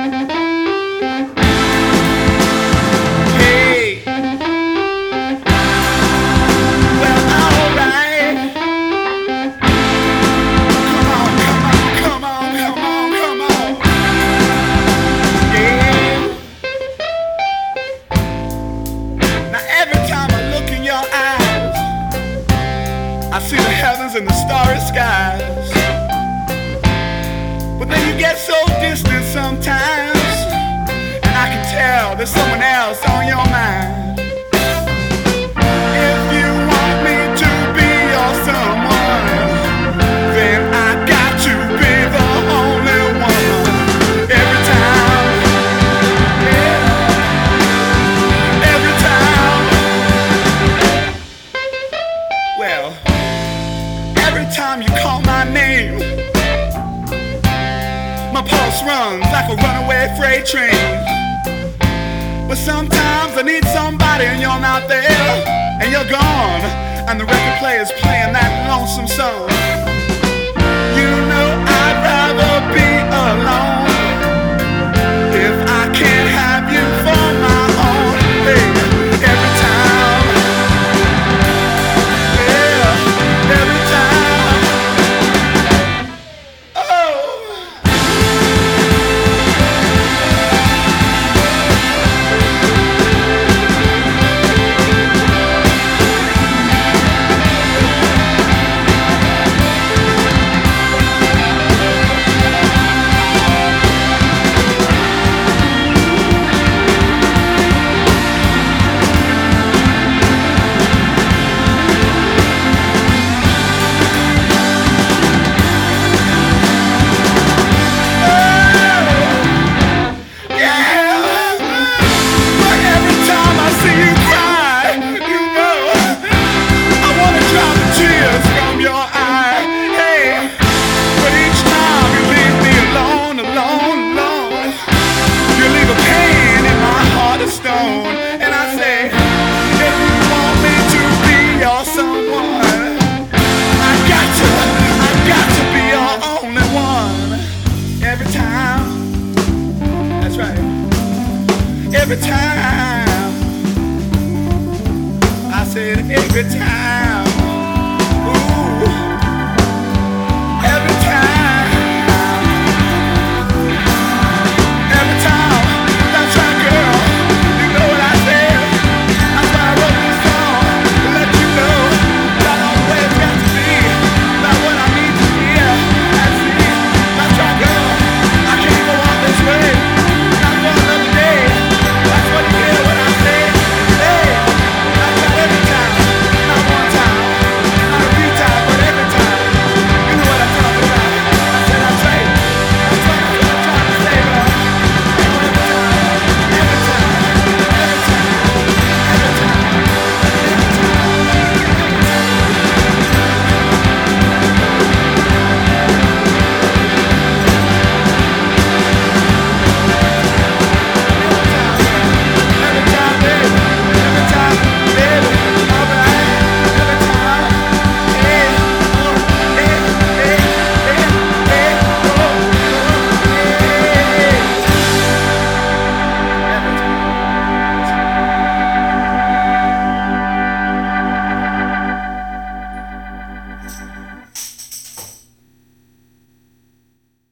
I see the heavens and the starry skies, but then you get so distant sometimes, and I can tell there's someone else on your mind. If you want me to be your someone, then I got to be the only one. Every time, yeah, every time. Well, every time you call my name, my pulse runs like a runaway freight train. But sometimes I need somebody and you're not there, and you're gone, and the record player's playing that lonesome song. You know I'd rather be alone if I can't have you for my own. Hey, every time, yeah, every time. Oh. Every time, I said every time.